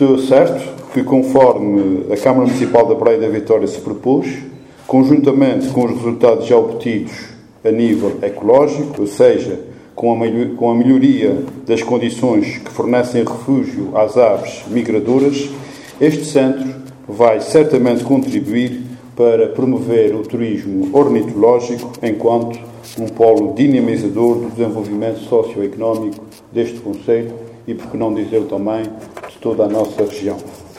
Estou certo que, conforme a Câmara Municipal da Praia da Vitória se propôs, conjuntamente com os resultados já obtidos a nível ecológico, ou seja, com a melhoria das condições que fornecem refúgio às aves migradoras, este centro vai certamente contribuir para promover o turismo ornitológico enquanto um polo dinamizador do desenvolvimento socioeconómico deste concelho e, por que não dizer também, de toda a nossa região.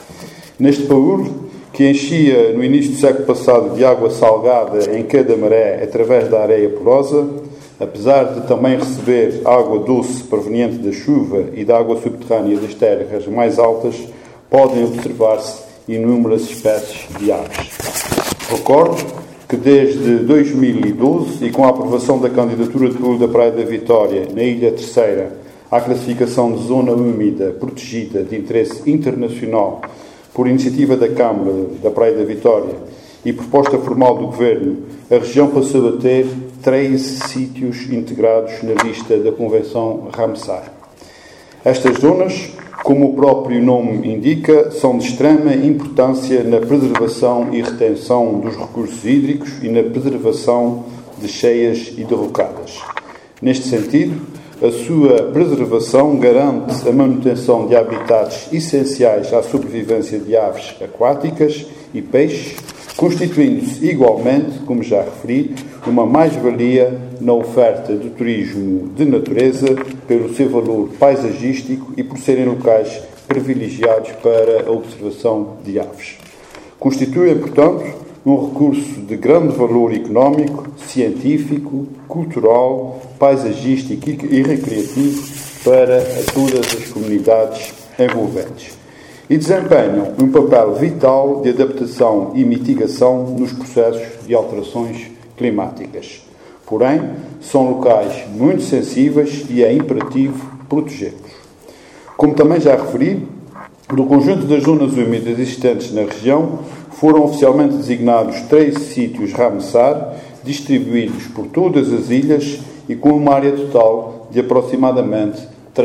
Neste paúl, que enchia no início do século passado de água salgada em cada maré através da areia porosa, apesar de também receber água doce proveniente da chuva e da água subterrânea das terras mais altas, podem observar-se inúmeras espécies de aves. Recordo que desde 2012, e com a aprovação da candidatura de paúl da Praia da Vitória na Ilha Terceira à classificação de zona úmida protegida de interesse internacional por iniciativa da Câmara da Praia da Vitória e proposta formal do Governo, a região passou a ter 13 sítios integrados na lista da Convenção Ramsar. Estas zonas, como o próprio nome indica, são de extrema importância na preservação e retenção dos recursos hídricos e na preservação de cheias e derrocadas. Neste sentido, a sua preservação garante a manutenção de habitats essenciais à sobrevivência de aves aquáticas e peixes, constituindo-se igualmente, como já referi, uma mais-valia na oferta do turismo de natureza pelo seu valor paisagístico e por serem locais privilegiados para a observação de aves. Constituem, portanto, um recurso de grande valor económico, científico, cultural, paisagístico e recreativo para todas as comunidades envolventes e desempenham um papel vital de adaptação e mitigação nos processos de alterações climáticas. Porém, são locais muito sensíveis e é imperativo protegê-los. Como também já referi, do conjunto das zonas úmidas existentes na região, foram oficialmente designados 13 sítios Ramsar, distribuídos por todas as ilhas e com uma área total de aproximadamente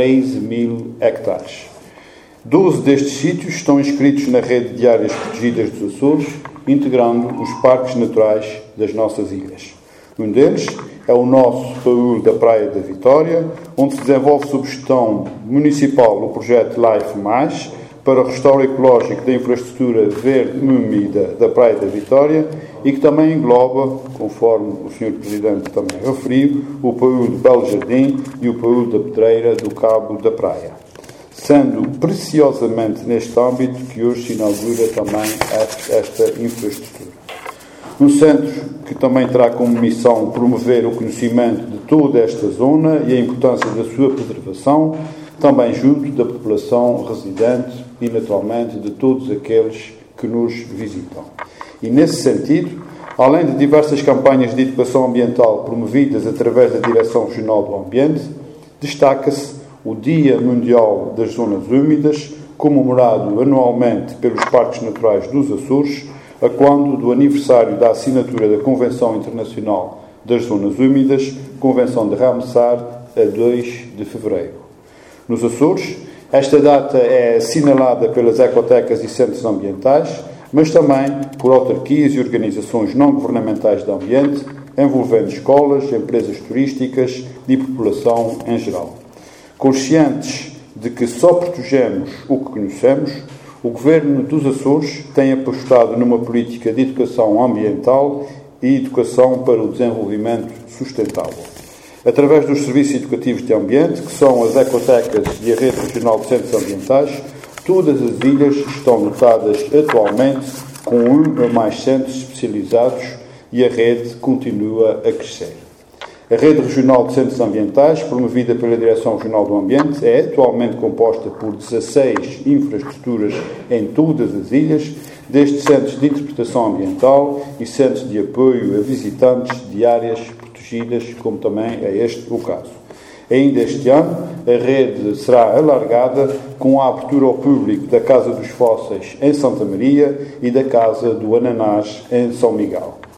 13.000 hectares. 12 destes sítios estão inscritos na rede de áreas protegidas dos Açores, integrando os parques naturais das nossas ilhas. Um deles é o nosso paúl da Praia da Vitória, onde se desenvolve sob gestão municipal o projeto Life+, para o restauro ecológico da infraestrutura verde úmida da Praia da Vitória e que também engloba, conforme o Sr. Presidente também referiu, o paúl de Belo Jardim e o paúl da Pedreira do Cabo da Praia, sendo preciosamente neste âmbito que hoje se inaugura também esta infraestrutura. Um centro que também terá como missão promover o conhecimento de toda esta zona e a importância da sua preservação, também junto da população residente e, naturalmente, de todos aqueles que nos visitam. E, nesse sentido, além de diversas campanhas de educação ambiental promovidas através da Direção Regional do Ambiente, destaca-se o Dia Mundial das Zonas Úmidas, comemorado anualmente pelos Parques Naturais dos Açores, a quando do aniversário da assinatura da Convenção Internacional das Zonas Úmidas, Convenção de Ramsar, a 2 de fevereiro. Nos Açores, esta data é assinalada pelas ecotecas e centros ambientais, mas também por autarquias e organizações não-governamentais de ambiente, envolvendo escolas, empresas turísticas e população em geral. Conscientes de que só protegemos o que conhecemos, o Governo dos Açores tem apostado numa política de educação ambiental e educação para o desenvolvimento sustentável. Através dos serviços educativos de ambiente, que são as ecotecas e a Rede Regional de Centros Ambientais, todas as ilhas estão dotadas atualmente com um ou mais centros especializados e a rede continua a crescer. A Rede Regional de Centros Ambientais, promovida pela Direção Regional do Ambiente, é atualmente composta por 16 infraestruturas em todas as ilhas, desde centros de interpretação ambiental e centros de apoio a visitantes de áreas protegidas, como também é este o caso. Ainda este ano, a rede será alargada com a abertura ao público da Casa dos Fósseis em Santa Maria e da Casa do Ananás em São Miguel.